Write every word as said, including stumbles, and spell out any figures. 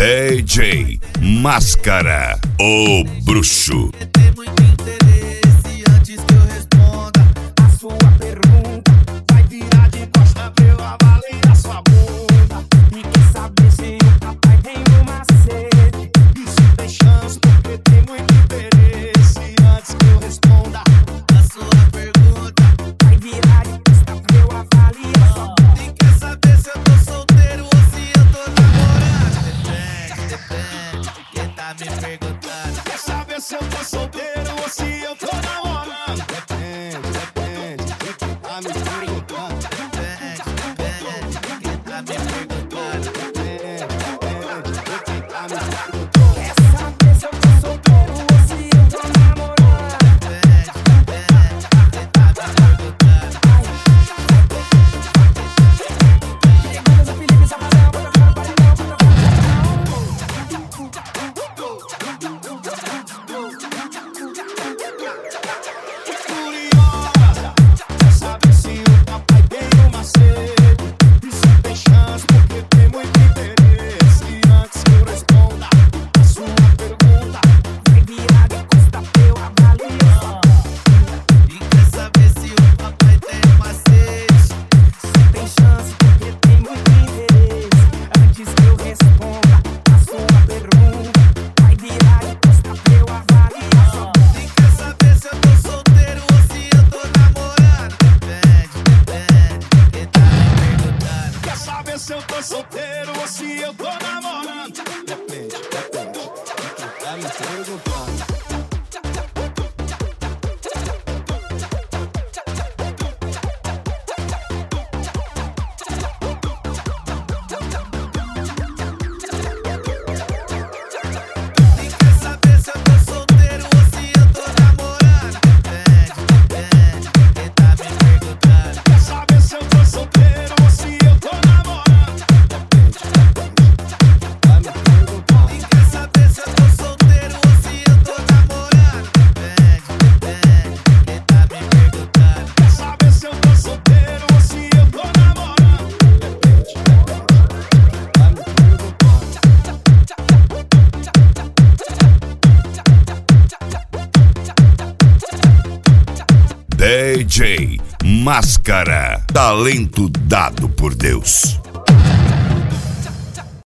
D J Máscara, o bruxo. Tem muito interesse antes que eu responda a sua pergunta. Vai virar de costa pra eu avaliar sua bunda. E quer saber se o papai tem uma sede? E se tem chance, porque tem muito interesse antes que eu responda a sua pergunta. Vai virar de costa pra eu avaliar sua bunda. E quer saber se eu tô solteiro ou se eu tô namorando? Depende, depende de quem tá me perguntando. Quer saber se eu tô solteiro ou se eu tô namorando? Depende, depende de quem tá me perguntando. Depende, depende de quem tá me perguntando. Depende, depende de quem tá me perguntando. Quer saber se eu tô solteiro ou se eu tô namorando? Depende, depende de quem tá me perguntando. Chegando o Felipe Safadão, bota pra paredão, bota pra curiosa, quer saber se o papai tem uma sede? E se tem chance, porque tem muito interesse antes que eu responda a sua pergunta. Vai virar de costa pra eu avaliar. E quer saber se o papai tem uma sede? Se tem chance, porque tem muito interesse antes que eu responda a sua pergunta. Vai virar de costa pra eu avaliar. E quer saber se eu tô solteiro ou se eu tô namorando? Depende, depende de quem tá me perguntando. Quer saber se eu tô solteiro ou se eu tô namorando? Depende, depende de quem tá me perguntando. E quer saber se eu tô solteiro ou se eu tô namorando? Depende, depende de quem tá me perguntando. Quer saber se eu tô solteiro ou se eu tô namorando? Depende, depende de quem tá me perguntando. E quer saber se eu tô solteiro ou se eu tô namorando? Depende, depende de quem tá me perguntando. Quer saber se eu tô solteiro ou se eu tô namorando? Depende, depende de quem tá me perguntando. D J Máscara, talento dado por Deus.